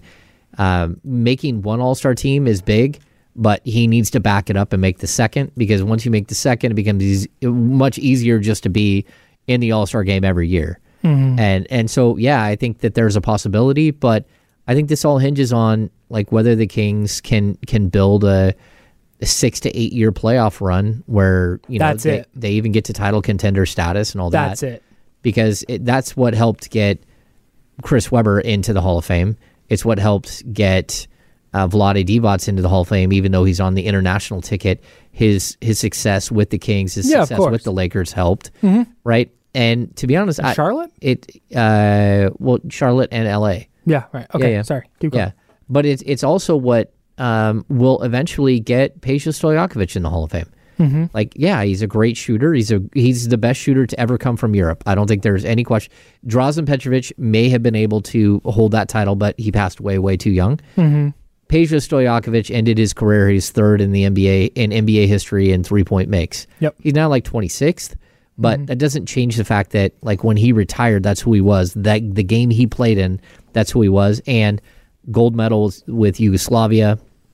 S7: um, making one all-star team is big, but he needs to back it up and make the second, because once you make the second, it becomes easy, much easier just to be in the all-star game every year.
S6: Mm-hmm.
S7: And and so, yeah, I think that there's a possibility, but I think this all hinges on like whether the Kings can can build a, a six to eight year playoff run where you know
S6: That's
S7: they,
S6: it.
S7: they even get to title contender status and all that.
S6: That's it.
S7: Because it, that's what helped get Chris Webber into the Hall of Fame. It's what helped get uh, Vlade Divac into the Hall of Fame, even though he's on the international ticket. His his success with the Kings, his
S6: Yeah, of
S7: success
S6: course.
S7: with the Lakers helped,
S6: Mhm.
S7: right? And to be honest, I,
S6: Charlotte?
S7: it uh, well, Charlotte and L A.
S6: Yeah, right. Okay,
S7: Yeah, yeah.
S6: sorry. Keep going.
S7: Yeah, but it's it's also what um, will eventually get Peja Stojakovic in the Hall of Fame.
S6: Mm-hmm.
S7: Like, yeah, he's a great shooter. He's a he's the best shooter to ever come from Europe. I don't think there's any question. Drazen Petrovic may have been able to hold that title, but he passed away way too young.
S6: Mm-hmm.
S7: Peja Stojakovic ended his career. He's third in the N B A in N B A history in three point makes.
S6: Yep.
S7: He's now like twenty-sixth, but
S6: Mm-hmm.
S7: that doesn't change the fact that like when he retired, that's who he was. That the game he played in, that's who he was. And gold medals with Yugoslavia.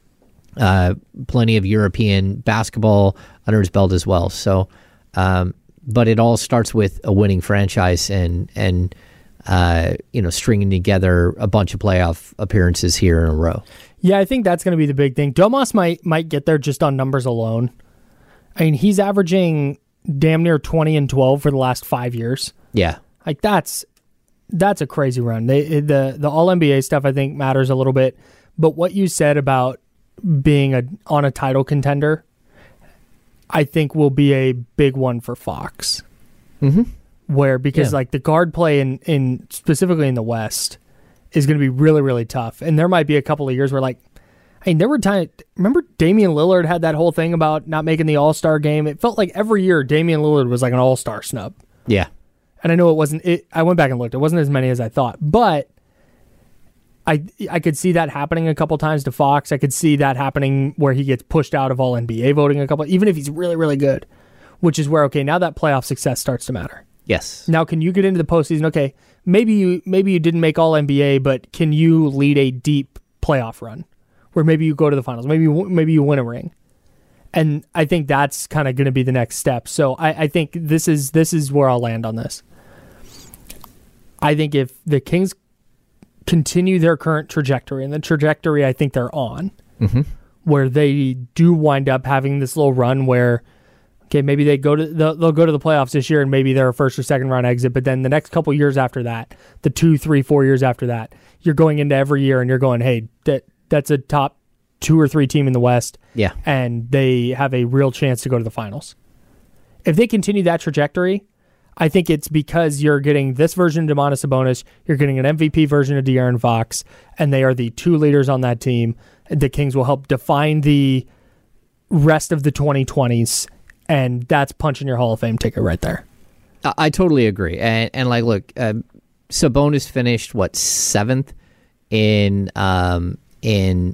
S7: Uh, plenty of European basketball under his belt as well. So, um, but it all starts with a winning franchise and and uh, you know stringing together a bunch of playoff appearances here in a row.
S6: Yeah, I think that's going to be the big thing. Domas might might get there just on numbers alone. I mean, he's averaging damn near twenty and twelve for the last five years.
S7: Yeah,
S6: like that's that's a crazy run. They the the All N B A stuff I think matters a little bit, but what you said about being a on a title contender, I think will be a big one for Fox.
S7: Mm-hmm.
S6: Where because
S7: Yeah.
S6: like the guard play in, in specifically in the West is going to be really really tough, and there might be a couple of years where like, I mean, there were times. Remember Damian Lillard had that whole thing about not making the All Star game. It felt like every year Damian Lillard was like an All Star snub.
S7: Yeah,
S6: and I know it wasn't. It, I went back and looked. It wasn't as many as I thought, but I I could see that happening a couple times to Fox. I could see that happening where he gets pushed out of All N B A voting a couple, even if he's really really good, which is where okay now that playoff success starts to matter.
S7: Yes.
S6: Now, can you get into the postseason? Okay, maybe you maybe you didn't make All N B A, but can you lead a deep playoff run where maybe you go to the finals? Maybe you, maybe you win a ring, and I think that's kind of going to be the next step. So I, I think this is this is where I'll land on this. I think if the Kings continue their current trajectory, and the trajectory I think they're on,
S7: mm-hmm.
S6: where they do wind up having this little run where, okay, maybe they go to they'll, they'll go to the playoffs this year, and maybe they're a first or second round exit. But then the next couple years after that, the two, three, four years after that, you're going into every year and you're going, hey, that that's a top two or three team in the West,
S7: yeah,
S6: and they have a real chance to go to the finals. If they continue that trajectory, I think it's because you're getting this version of Domantas Sabonis, you're getting an M V P version of De'Aaron Fox, and they are the two leaders on that team. The Kings will help define the rest of the twenty twenties, and that's punching your Hall of Fame ticket right there.
S7: I, I totally agree. And, and like, look, uh, Sabonis finished, what, seventh in um, in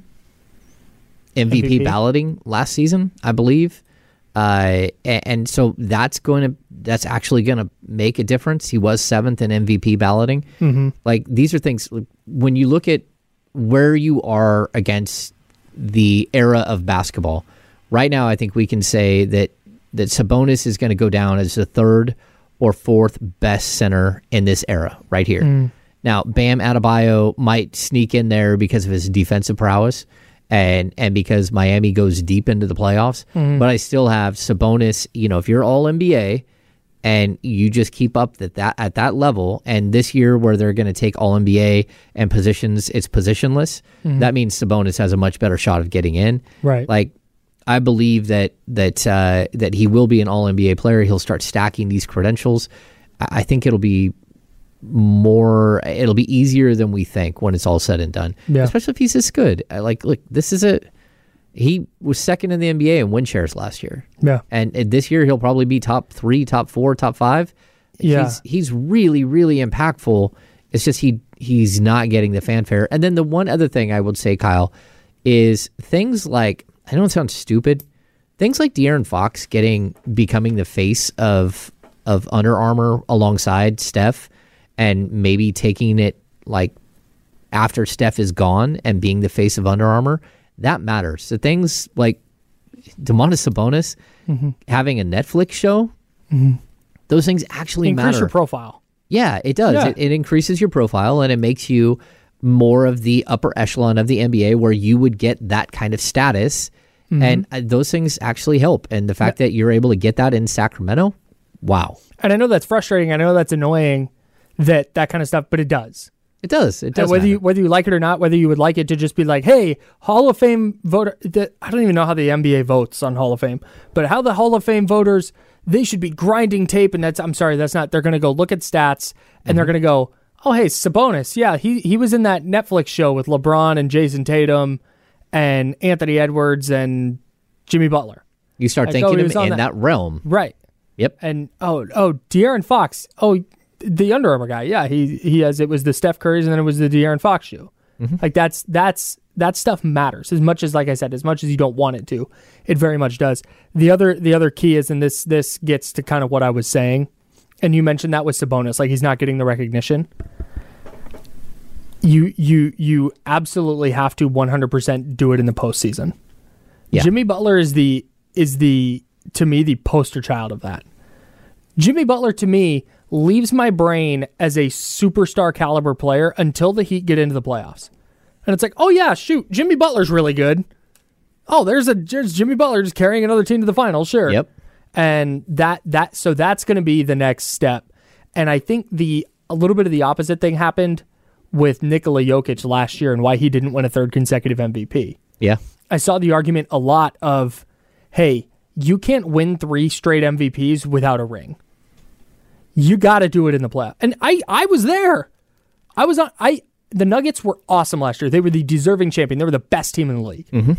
S7: M V P,
S6: M V P
S7: balloting last season, I believe. Uh, and, and so that's going to that's actually going to make a difference. He was seventh in M V P balloting.
S6: Mm-hmm.
S7: Like, these are things when you look at where you are against the era of basketball right now. I think we can say that that Sabonis is going to go down as the third or fourth best center in this era right here.
S6: Mm.
S7: Now, Bam Adebayo might sneak in there because of his defensive prowess and and because Miami goes deep into the playoffs.
S6: Mhm.
S7: But I still have Sabonis. You know, if you're all N B A and you just keep up that, that at that level, and this year where they're going to take all N B A and positions, it's positionless,
S6: Mhm.
S7: that means Sabonis has a much better shot of getting in.
S6: Right.
S7: Like, I believe that that uh, that he will be an all N B A player. He'll start stacking these credentials. I, I think it'll be more, it'll be easier than we think when it's all said and done.
S6: Yeah.
S7: Especially if he's this good. I Like, look, this is a, he was second in the N B A in win shares last year.
S6: Yeah.
S7: And, and this year he'll probably be top three, top four, top five.
S6: Yeah.
S7: He's, he's really, really impactful. It's just he he's not getting the fanfare. And then the one other thing I would say, Kyle, is things like, I know it sounds stupid, things like De'Aaron Fox getting, becoming the face of of Under Armour alongside Steph and maybe taking it like after Steph is gone and being the face of Under Armour, that matters. So things like Domantas Sabonis
S6: Mhm.
S7: having a Netflix show,
S6: Mhm.
S7: those things actually
S6: Increase
S7: matter.
S6: your profile.
S7: Yeah, it does.
S6: Yeah.
S7: It, it increases your profile and it makes you more of the upper echelon of the N B A where you would get that kind of status.
S6: Mhm.
S7: And uh, those things actually help. And the fact that you're able to get that in Sacramento, wow.
S6: And I know that's frustrating. I know that's annoying, that that kind of stuff, but it does.
S7: It does. It
S6: And
S7: does.
S6: whether
S7: matter.
S6: you whether you like it or not, whether you would like it to just be like, hey, Hall of Fame voter. The, I don't even know how the N B A votes on Hall of Fame, but how the Hall of Fame voters, they should be grinding tape. And that's, I'm sorry, that's not. They're going to go look at stats and
S7: Mm-hmm.
S6: they're going to go, oh, hey, Sabonis, yeah, he he was in that Netflix show with LeBron and Jason Tatum and Anthony Edwards and Jimmy Butler.
S7: You start
S6: Like,
S7: thinking
S6: oh, he
S7: him
S6: was on
S7: in
S6: that.
S7: that realm.
S6: Right.
S7: Yep.
S6: And oh oh De'Aaron Fox. Oh, the Under Armour guy. Yeah, he he has. It was the Steph Curry's and then it was the De'Aaron Fox shoe.
S7: Mm-hmm.
S6: Like that's that's that stuff matters as much as, like I said, as much as you don't want it to. It very much does. The other the other key is, and this this gets to kind of what I was saying, and you mentioned that with Sabonis, like he's not getting the recognition. You you you absolutely have to one hundred percent do it in the postseason.
S7: Yeah.
S6: Jimmy Butler is the is the to me the poster child of that. Jimmy Butler to me leaves my brain as a superstar caliber player until the Heat get into the playoffs. And it's like, oh yeah, shoot, Jimmy Butler's really good. Oh, there's a there's Jimmy Butler just carrying another team to the final, sure.
S7: Yep.
S6: And that that so that's going to be the next step. And I think the a little bit of the opposite thing happened with Nikola Jokic last year and why he didn't win a third consecutive M V P.
S7: Yeah.
S6: I saw the argument a lot of, hey, you can't win three straight M V Ps without a ring. You got to do it in the playoff. And I, I was there. I was on. I the Nuggets were awesome last year. They were the deserving champion. They were the best team in the league.
S7: Mm-hmm.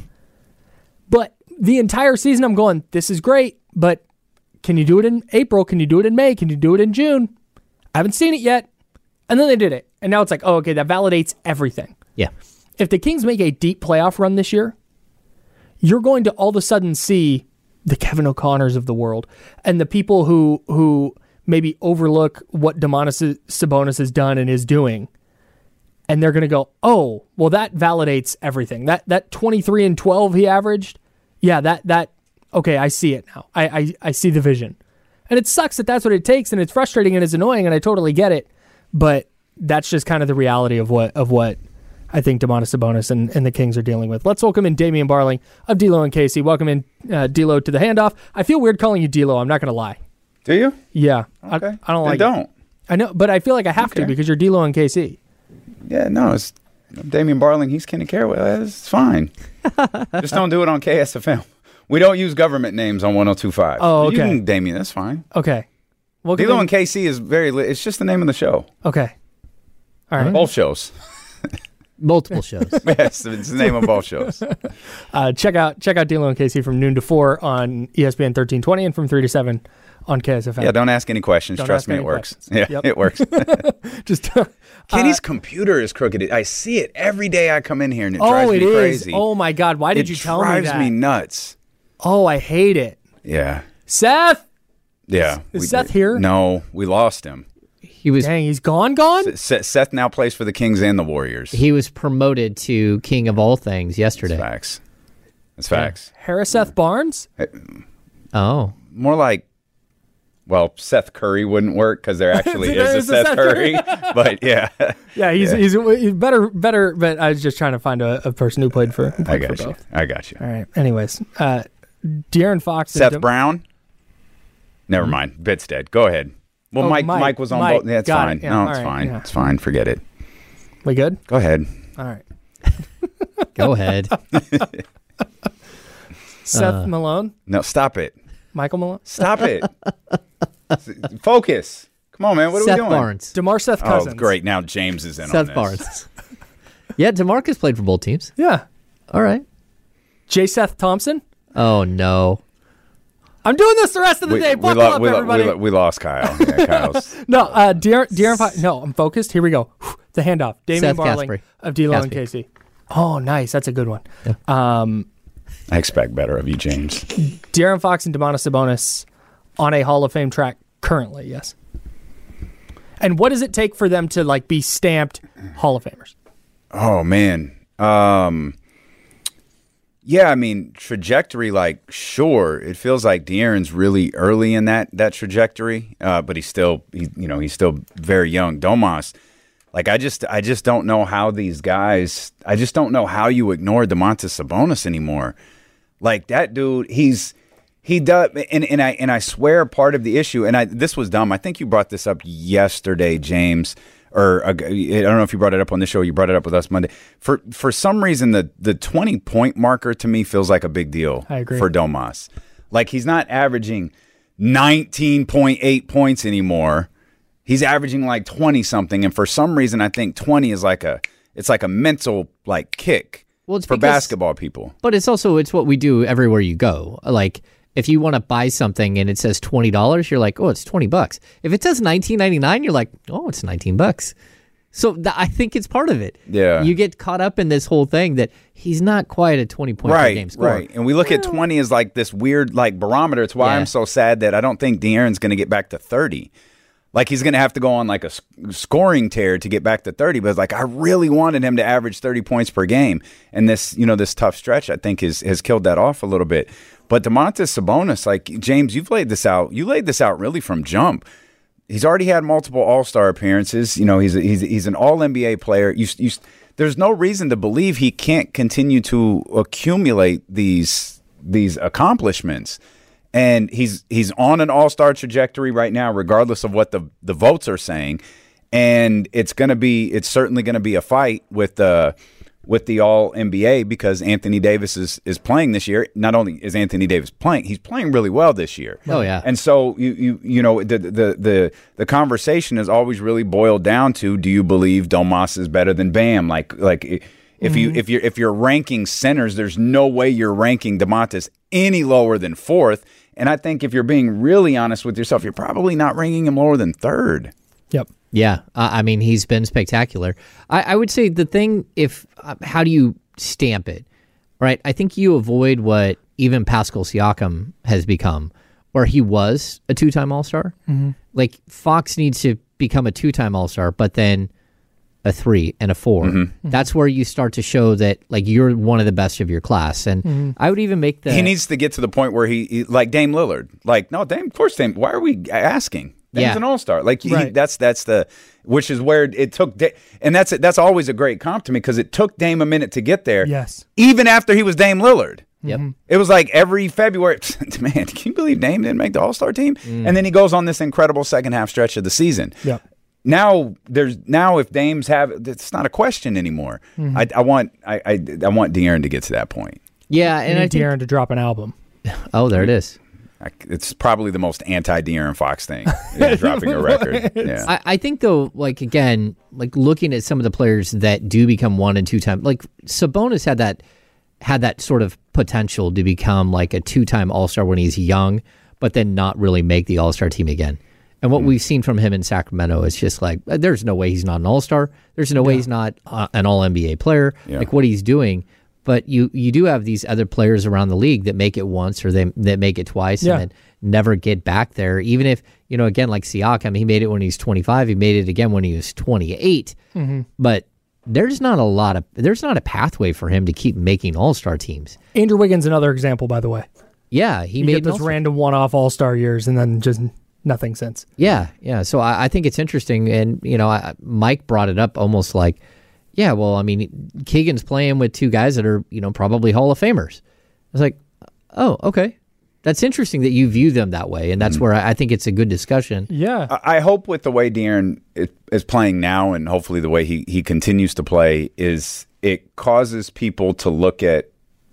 S6: But the entire season, I'm going, this is great. But can you do it in April? Can you do it in May? Can you do it in June? I haven't seen it yet. And then they did it. And now it's like, oh, okay, that validates everything.
S7: Yeah.
S6: If the Kings make a deep playoff run this year, you're going to all of a sudden see the Kevin O'Connors of the world and the people who who maybe overlook what Domantas Sabonis has done and is doing. And they're going to go, oh, well, that validates everything. That that twenty-three and twelve he averaged, yeah, that, that okay, I see it now. I, I, I see the vision. And it sucks that that's what it takes, and it's frustrating and it's annoying, and I totally get it. But that's just kind of the reality of what of what I think Domantas Sabonis and, and the Kings are dealing with. Let's welcome in Damian Barling of D-Lo and Casey. Welcome in, uh, D-Lo, to the handoff. I feel weird calling you D-Lo. I'm not going to lie.
S12: Do you?
S6: Yeah.
S12: Okay.
S6: I, I don't like
S12: then
S6: it.
S12: don't.
S6: I know, but I feel like I have
S12: Okay.
S6: to because you're D-Lo and K C.
S12: Yeah, no, it's Damian Barling. He's Kenny Caraway. It's fine. Just don't do it on K S F M. We don't use government names on one oh two point five.
S6: Oh, okay.
S12: You can Damian. That's fine.
S6: Okay. Welcome
S12: D-Lo
S6: in-
S12: and K C is very. Li- it's just the name of the show.
S6: Okay. All right.
S12: Both shows.
S7: Multiple shows.
S12: Yes, it's the name of both shows.
S6: Uh, check out check out D-Lo and Casey from noon to four on E S P N thirteen twenty and from three to seven on K S F M.
S12: Yeah, don't ask any questions.
S6: Don't
S12: Trust
S6: ask
S12: me,
S6: any
S12: it works.
S6: questions.
S12: Yeah,
S6: Yep.
S12: it works.
S6: Just uh,
S12: Kenny's computer is crooked. I see it every day I come in here, and it
S6: oh,
S12: drives
S6: it
S12: me
S6: is.
S12: crazy.
S6: Oh my God! Why did
S12: it
S6: you tell me
S12: drives
S6: that?
S12: me nuts.
S6: Oh, I hate it.
S12: Yeah.
S6: Seth,
S12: Yeah.
S6: Is
S12: we
S6: Seth
S12: did.
S6: here?
S12: No, we lost him.
S7: He was
S6: dang, he's gone, gone.
S12: Seth, Seth now plays for the Kings and the Warriors.
S7: he was promoted to king of all things yesterday.
S12: That's facts. That's facts.
S6: Harris Seth Barnes.
S7: Oh.
S12: More like Well, Seth Curry wouldn't work because there actually is
S6: There
S12: a
S6: is a
S12: Seth,
S6: Seth
S12: Curry. But yeah,
S6: Yeah, he's,
S12: Yeah.
S6: he's he's better better. But I was just trying to find a, a person who played for. Who
S12: I
S6: played
S12: got
S6: for
S12: you.
S6: both.
S12: I got you.
S6: All right. Anyways, uh, De'Aaron Fox.
S12: Seth
S6: and
S12: Brown. Never mind. Bit's dead. Go ahead. Well,
S6: Oh,
S12: Mike,
S6: Mike.
S12: Mike was on
S6: Mike.
S12: both. Yeah, it's
S6: Got
S12: fine.
S6: it. Yeah,
S12: No,
S6: all
S12: it's
S6: right.
S12: fine.
S6: Yeah.
S12: It's fine. Forget it.
S6: We good?
S12: Go ahead.
S6: All right.
S7: Go ahead.
S6: Seth
S7: Uh,
S6: Malone.
S12: No, stop it.
S6: Michael Malone.
S12: Stop it. Focus. Come on, man. What are
S7: Seth
S12: we doing?
S7: Barnes.
S6: DeMar Seth
S12: Oh,
S6: Cousins.
S12: great. Now James is in on
S7: Seth
S12: this.
S7: Barnes. Yeah, DeMarcus played for both teams.
S6: Yeah.
S7: All right.
S6: J. Seth Thompson.
S7: Oh, no.
S6: I'm doing this the rest of the
S12: We,
S6: day.
S12: we,
S6: Buckle
S12: lo-
S6: up,
S12: we, lo-
S6: everybody.
S12: we, lo- we lost Kyle. Yeah, Kyle's.
S6: no, uh, De'Aaron, De'Aaron Fox. No, I'm focused. Here we go. The handoff. Damian
S7: Seth
S6: Barling
S7: Casper.
S6: of D'Lo and
S7: Caspi.
S6: Casey. Oh, nice. That's a good one. Um,
S12: I expect better of you, James.
S6: De'Aaron Fox and Domantas Sabonis on a Hall of Fame track currently, yes. And what does it take for them to like be stamped Hall of Famers?
S12: Oh man. Um Yeah, I mean, trajectory, like, sure. It feels like De'Aaron's really early in that that trajectory, uh, but he's still, he, you know, he's still very young. Domas, like, I just, I just don't know how these guys. I just don't know how you ignore Domantas Sabonis anymore. Like that dude, he's he does, and and I and I swear part of the issue, and I this was dumb. I think you brought this up yesterday, James. Or uh, I don't know if you brought it up on this show. Or you brought it up with us Monday. For for some reason, the the twenty point marker to me feels like a big deal.
S6: I agree.
S12: For Domas. Like he's not averaging nineteen point eight points anymore. He's averaging like twenty something, and for some reason, I think twenty is like a it's like a mental like kick.
S7: Well, it's
S12: for
S7: because-
S12: basketball people.
S7: But it's also it's what we do everywhere you go. Like if you want to buy something and it says twenty dollars, you're like, oh, it's twenty bucks. If it says nineteen ninety nine, you're like, oh, it's nineteen bucks. So th- I think it's part of it.
S12: Yeah.
S7: You get caught up in this whole thing that he's not quite a twenty point per
S12: Right,
S7: game scorer.
S12: right. And we look at twenty as like this weird like barometer. It's why
S7: Yeah.
S12: I'm so sad that I don't think De'Aaron's going to get back to thirty. Like he's going to have to go on like a sc- scoring tear to get back to thirty. But it's like I really wanted him to average thirty points per game, and this you know this tough stretch I think is has killed that off a little bit. But Domantas Sabonis, like James, you've laid this out. You laid this out really from jump. He's already had multiple All-Star appearances. You know he's a, he's he's an All N B A player. You, you there's no reason to believe he can't continue to accumulate these these accomplishments. And he's he's on an all-star trajectory right now, regardless of what the, the votes are saying. And it's gonna be it's certainly gonna be a fight with the with the all N B A because Anthony Davis is, is playing this year. Not only is Anthony Davis playing, he's playing really well this year.
S7: Oh, yeah.
S12: And so you you you know the the the, the conversation is always really boiled down to, do you believe Domas is better than Bam? Like like if you if you're if you're ranking centers, there's no way you're ranking Domantas any lower than fourth. And I think if you're being really honest with yourself, you're probably not ranking him lower than third.
S6: Yep.
S7: Yeah, uh, I mean he's been spectacular. I, I would say the thing, if uh, how do you stamp it, right? I think you avoid what even Pascal Siakam has become, where he was a two-time All-Star.
S6: Mm-hmm.
S7: Like Fox needs to become a two-time All-Star, but then a three and a four.
S12: Mm-hmm.
S7: That's where you start to show that like you're one of the best of your class. And
S6: Mm-hmm.
S7: I would even make the
S12: He needs to get to the point where he, he like Dame Lillard. Like, no, Dame, of course, Dame. Why are we asking? Dame's
S7: Yeah.
S12: an all-star. Like he,
S6: Right.
S12: that's that's the which is where it took, Da- and that's that's always a great comp to me because it took Dame a minute to get there.
S6: Yes.
S12: even after he was Dame Lillard.
S7: Yep.
S12: It was like every February, man, can you believe Dame didn't make the All-Star team?
S7: Mm.
S12: And then he goes on this incredible second half stretch of the season.
S6: Yep.
S12: Now there's now if Dame's have it's not a question anymore.
S6: Mm-hmm.
S12: I, I want I, I I want De'Aaron to get to that point.
S7: yeah,
S6: And
S7: and I think
S6: De'Aaron to drop an album.
S7: oh there it is.
S12: I, it's probably the most anti De'Aaron Fox thing, is dropping a record. Yeah.
S7: I, I think though, like again, like looking at some of the players that do become one and two time, like Sabonis had that had that sort of potential to become like a two time All Star when he's young, but then not really make the All Star team again. And what mm. we've seen from him in Sacramento is just like there's no way he's not an All Star. There's no yeah. way he's not uh, an All N B A player. Yeah. Like what he's doing. But you, you do have these other players around the league that make it once or they that make it twice
S6: yeah.
S7: and then never get back there. Even if, you know, again, like Siakam, he made it when he was twenty-five. He made it again when he was twenty-eight.
S6: Mm-hmm.
S7: But there's not a lot of, there's not a pathway for him to keep making all-star teams.
S6: Andrew Wiggins, another example, by the way.
S7: Yeah. He
S6: you
S7: made
S6: get those random one-off all-star years and then just nothing since.
S7: Yeah, yeah. So I, I think it's interesting, and you know, I, Mike brought it up almost like, yeah, well, I mean, Keegan's playing with two guys that are, you know, probably Hall of Famers. I was like, oh, okay. That's interesting that you view them that way, and that's mm-hmm. where I think it's a good discussion.
S6: Yeah.
S12: I hope with the way De'Aaron is playing now, and hopefully the way he, he continues to play, is it causes people to look at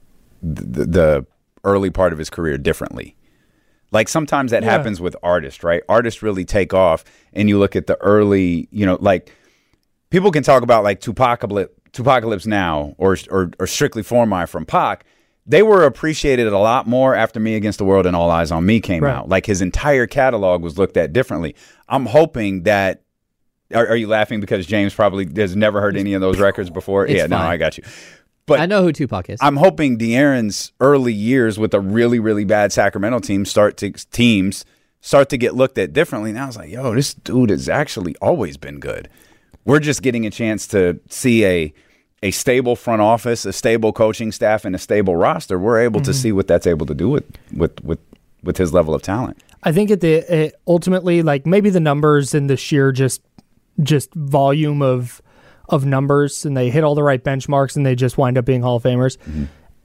S12: the, the early part of his career differently. Like sometimes that yeah. happens with artists, right? Artists really take off, and you look at the early, you know, like people can talk about like Tupacalypse, Tupacalypse Now or, or or Strictly For My from Pac. They were appreciated a lot more after Me Against the World and All Eyes on Me came right. out. Like his entire catalog was looked at differently. I'm hoping that. Are, are you laughing because James probably has never heard any of those records before?
S7: It's
S12: yeah,
S7: fine.
S12: no, I got you. But
S7: I know who Tupac is.
S12: I'm hoping De'Aaron's early years with a really, really bad Sacramento team start to teams start to get looked at differently. Now I was like, yo, this dude has actually always been good. We're just getting a chance to see a a stable front office, a stable coaching staff, and a stable roster. We're able mm-hmm. to see what that's able to do with with with, with his level of talent.
S6: I think at the uh, ultimately, like maybe the numbers and the sheer just just volume of of numbers, and they hit all the right benchmarks, and they just wind up being Hall of Famers. Mm-hmm.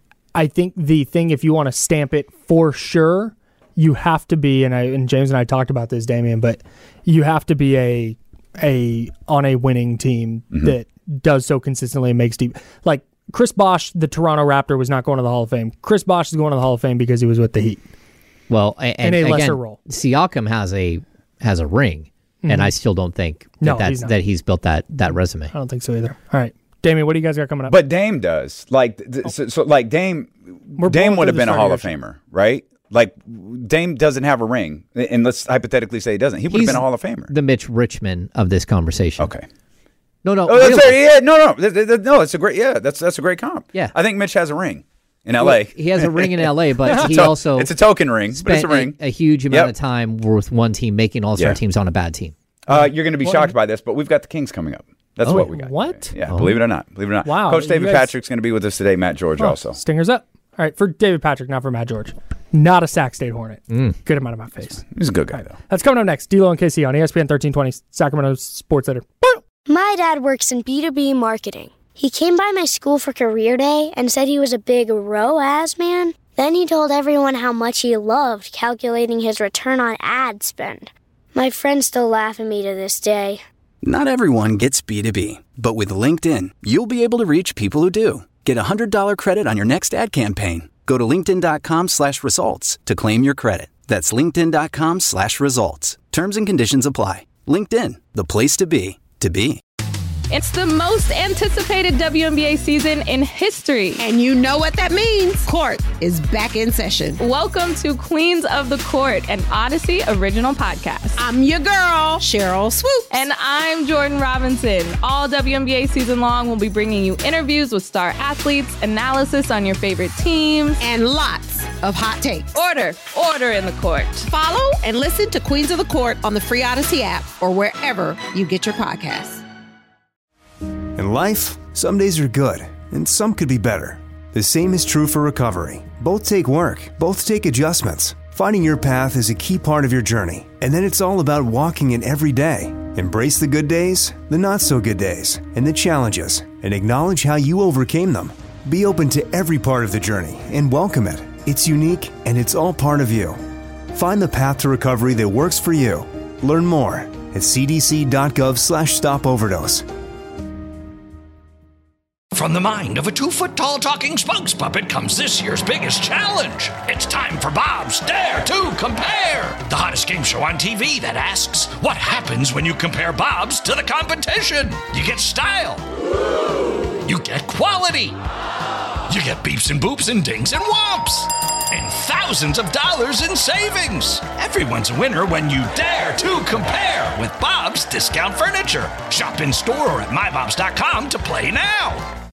S6: I think the thing, if you want to stamp it for sure, you have to be, and I and James and I talked about this, Damian, but you have to be a a on a winning team mm-hmm. that does so consistently and makes deep. Like Chris Bosh, the Toronto Raptor, was not going to the Hall of Fame. Chris Bosh is going to the Hall of Fame because he was with the Heat.
S7: Well, and,
S6: in a
S7: again,
S6: lesser role.
S7: Siakam has a has a ring, mm-hmm. and I still don't think that
S6: no,
S7: that's,
S6: he's
S7: that he's built that that resume.
S6: I don't think so either. All right, Damian, what do you guys got coming up?
S12: But Dame does. Like, th- so, so like Dame, We're Dame would have been a Hall of Famer, right? Like Dame doesn't have a ring, and let's hypothetically say he doesn't. He would have been a Hall of Famer.
S7: The Mitch Richmond of this conversation.
S12: Okay.
S7: No, no,
S12: oh, that's
S7: really.
S12: very, yeah, no, no, no. It's a great, yeah. That's that's a great comp.
S7: Yeah,
S12: I think Mitch has a ring in L A.
S7: Well, he has a ring in L A, but he
S12: to-
S7: also
S12: it's a token ring, but it's a ring.
S7: A, a huge amount
S12: yep.
S7: of time with one team making all-star
S12: yeah.
S7: teams on a bad team.
S12: Uh, you're going to be what? shocked by this, but we've got the Kings coming up. That's
S7: oh,
S12: what we got.
S6: What?
S12: Yeah,
S7: oh.
S12: believe it or not, believe it or not.
S6: Wow,
S12: Coach David
S6: guys...
S12: Patrick's going to be with us today. Matt George
S6: oh,
S12: also.
S6: Stingers up. All right, for David Patrick, not for Matt George. Not a Sac State Hornet.
S7: Mm.
S6: Good amount of my face.
S12: He's a good guy,
S6: right.
S12: though.
S6: That's coming up next. D-Lo and K C on E S P N thirteen twenty, Sacramento Sports Center.
S3: My dad works in B two B marketing. He came by my school for career day and said he was a big R O A S man. Then he told everyone how much he loved calculating his return on ad spend. My friends still laugh at me to this day.
S4: Not everyone gets B two B, but with LinkedIn, you'll be able to reach people who do. Get a one hundred dollars credit on your next ad campaign. Go to linkedin.com slash results to claim your credit. That's linkedin.com slash results. Terms and conditions apply. LinkedIn, the place to be, to be.
S9: It's the most anticipated W N B A season in history.
S10: And you know what that means. Court is back in session.
S9: Welcome to Queens of the Court, an Odyssey original podcast.
S10: I'm your girl, Cheryl Swoops.
S9: And I'm Jordan Robinson. All W N B A season long, we'll be bringing you interviews with star athletes, analysis on your favorite teams,
S10: and lots of hot takes.
S9: Order, order in the court.
S10: Follow and listen to Queens of the Court on the free Odyssey app or wherever you get your podcasts.
S13: In life, some days are good, and some could be better. The same is true for recovery. Both take work, both take adjustments. Finding your path is a key part of your journey, and then it's all about walking it every day. Embrace the good days, the not-so-good days, and the challenges, and acknowledge how you overcame them. Be open to every part of the journey and welcome it. It's unique, and it's all part of you. Find the path to recovery that works for you. Learn more at cdc.gov slash stop overdose.
S1: From the mind of a two-foot-tall talking spokes puppet comes this year's biggest challenge. It's time for Bob's Dare to Compare, the hottest game show on T V that asks, what happens when you compare Bob's to the competition? You get style. You get quality. You get beeps and boops and dings and whomps. And thousands of dollars in savings. Everyone's a winner when you dare to compare with Bob's Discount Furniture. Shop in store or at my bobs dot com to play now.